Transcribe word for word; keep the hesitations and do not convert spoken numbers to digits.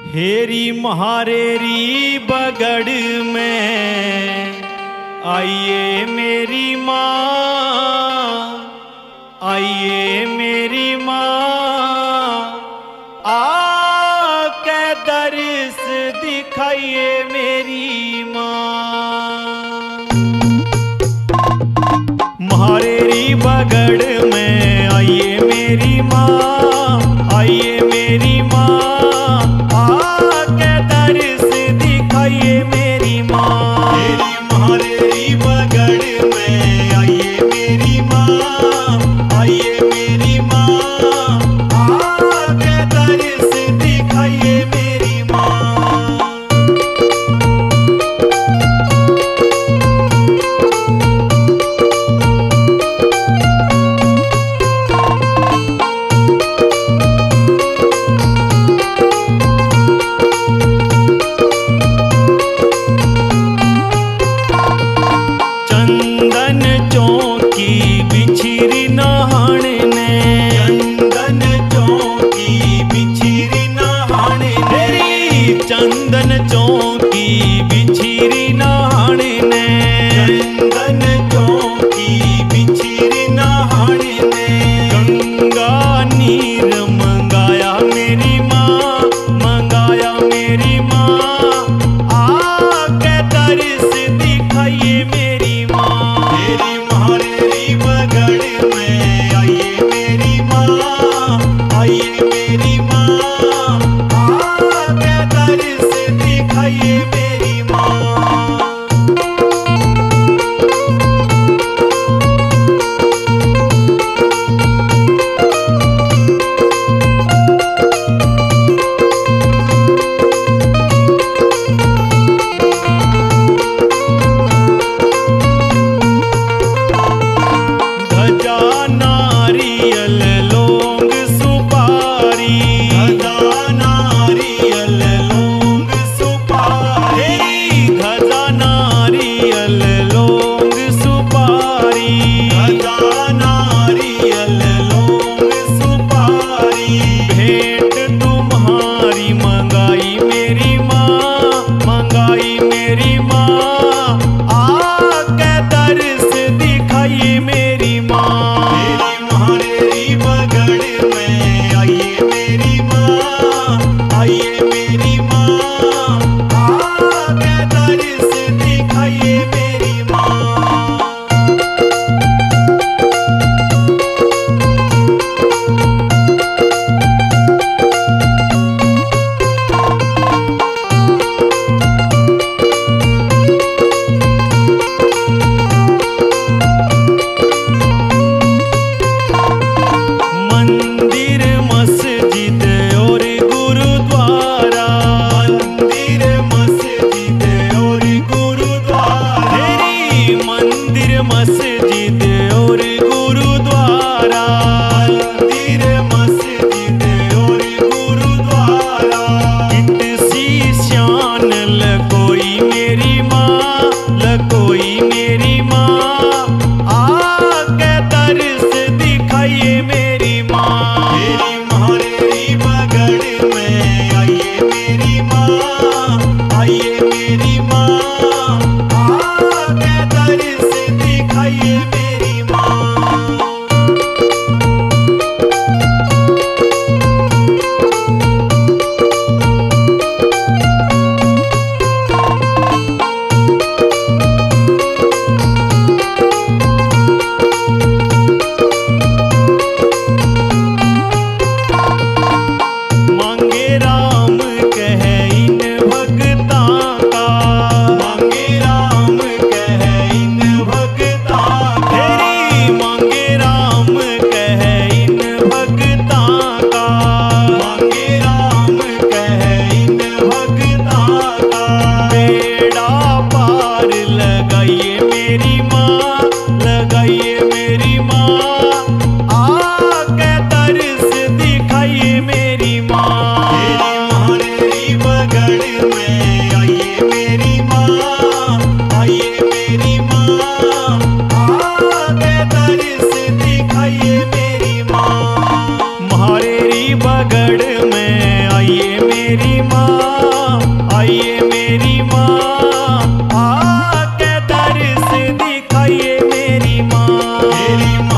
हेरी महारेरी बगड़ में आइए मेरी माँ, आइए मेरी माँ, आके दर्श दिखाइए मेरी माँ। महारेरी बगड़ में आइए मेरी माँ, आइए मेरी माँ, आके दर्श दिखाइए मेरी माँ। मेरी महारेरी बगड़ में आइए मेरी माँ, आइए मेरी माँ, आके दर्श दिखाइए मेरी माँ। चंदन चौकी बिछिरी नहाण ने, चंदन चौकी बिछिरी नहाण ने, चंदन चौकी बिछिरी नहाण ने, चंदन चौकी बिछिरी नहाण ने। गंगा नीर मंगाया मेरी माँ, मंगाया मेरी माँ, आके दर्श दिखाइए मेरी माँ। मेरी महारेरी बगड़ में आइए मेरी माँ, आइए मेरी माँ, आके दर्श दिखाइए मेरी माँ। मेरी